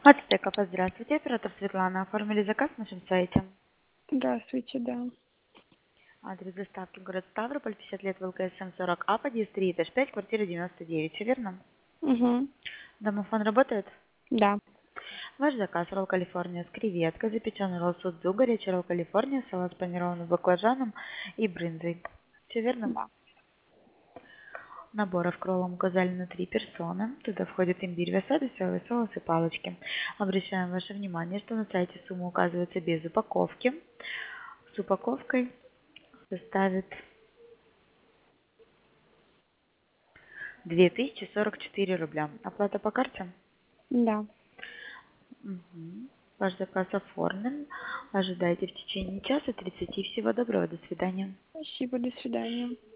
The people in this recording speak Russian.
Ацтеков, здравствуйте. Оператор Светлана. Оформили заказ на нашем сайте. Здравствуйте, да. Адрес доставки город Ставрополь, 50 лет ВЛКСМ 40А, подъезд 3, этаж 5, квартира 99. Все верно? Угу. Домофон работает? Да. Ваш заказ ролл Калифорния с креветкой, запеченный ролл судзу, горячий ролл Калифорния, салат с панированным баклажаном и брынзой. Все верно? Да. Наборов к роллам указали на 3 персоны. Туда входит имбирь, васаби, соевый соус и палочки. Обращаем ваше внимание, что на сайте сумма указывается без упаковки. С упаковкой составит 2044 рубля. Оплата по карте? Да. Мгм. Ваш заказ оформлен. Ожидайте в течение часа 30. Всего доброго. До свидания. Спасибо, до свидания.